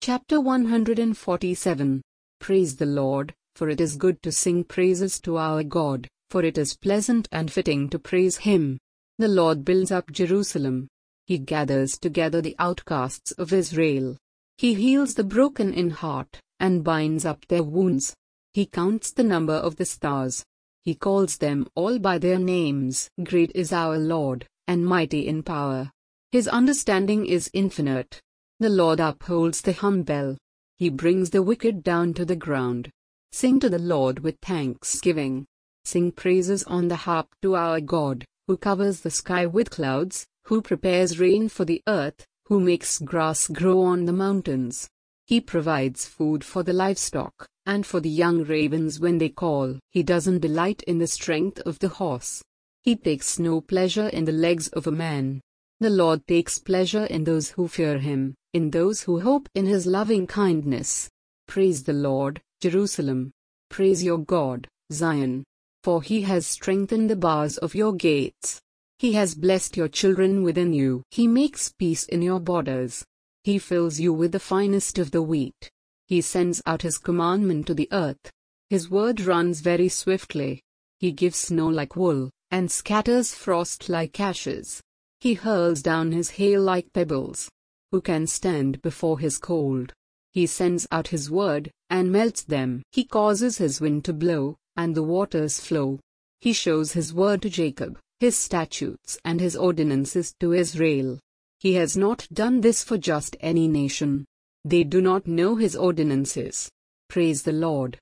Chapter 147. Praise the Lord, for it is good to sing praises to our God, for it is pleasant and fitting to praise Him. The Lord builds up Jerusalem. He gathers together the outcasts of Israel. He heals the broken in heart, and binds up their wounds. He counts the number of the stars. He calls them all by their names. Great is our Lord, and mighty in power. His understanding is infinite. The Lord upholds the humble. He brings the wicked down to the ground. Sing to the Lord with thanksgiving. Sing praises on the harp to our God, who covers the sky with clouds, who prepares rain for the earth, who makes grass grow on the mountains. He provides food for the livestock, and for the young ravens when they call. He doesn't delight in the strength of the horse. He takes no pleasure in the legs of a man. The Lord takes pleasure in those who fear Him, in those who hope in His loving kindness. Praise the Lord, Jerusalem. Praise your God, Zion. For He has strengthened the bars of your gates. He has blessed your children within you. He makes peace in your borders. He fills you with the finest of the wheat. He sends out His commandment to the earth. His word runs very swiftly. He gives snow like wool, and scatters frost like ashes. He hurls down His hail like pebbles. Who can stand before His cold? He sends out His word, and melts them. He causes His wind to blow, and the waters flow. He shows His word to Jacob, His statutes and His ordinances to Israel. He has not done this for just any nation. They do not know His ordinances. Praise the Lord.